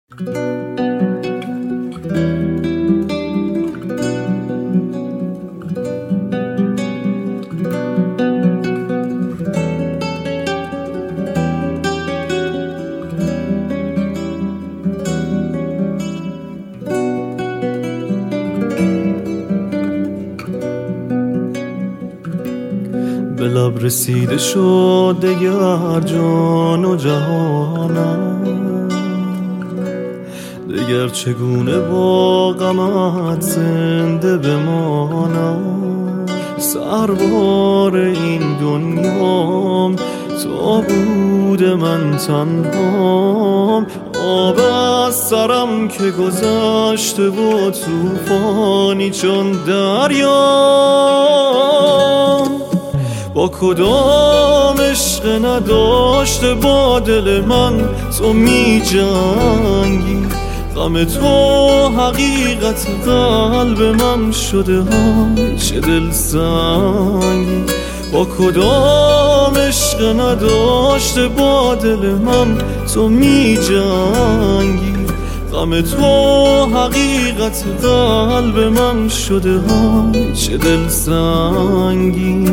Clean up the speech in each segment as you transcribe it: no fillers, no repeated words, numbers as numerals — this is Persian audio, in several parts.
به لب رسیده شد دگر جان و جهانم، دگر چگونه با غمت زنده بمانم. سربار این دنیام تا بود من تنهام، آب از سرم که گذشته و طوفانی چون دریا. با کدام عشق نداشته با دل من تو می جنگی، غم تو حقیقت قلب من شده های چه دل سنگی. با کدام عشق نداشته با دل من تو می جنگی، غم تو حقیقت قلب من شده های چه دل سنگی.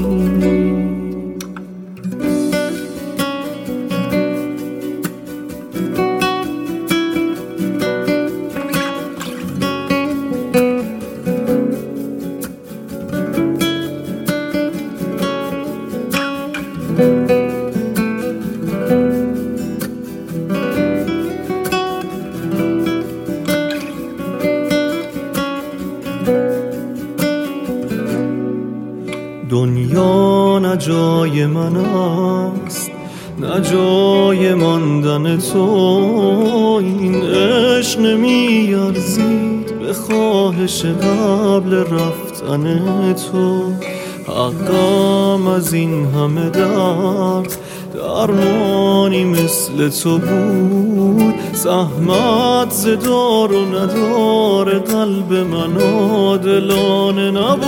دنیا نه جای من است نه جای ماندن تو، این عشق نمی ارزید به خواهش قبل رفتن تو. حقم از این همه درد درمانی مثل تو بود، زحمت ز دار و ندار قلب من عادلانه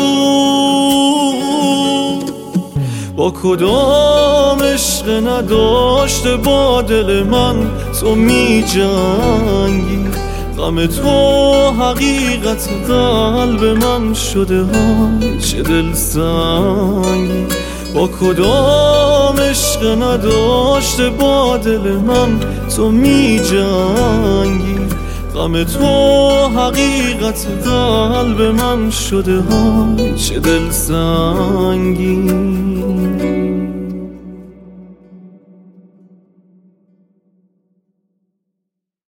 نبود. با کدام عشق نداشته با دل من تو می جنگی، غم تو حقیقت قلب من شده های چه دل سنگی. با کدام عشق نداشته با دل من تو می جنگی، غم تو حقیقت قلب من شده های چه دل سنگی.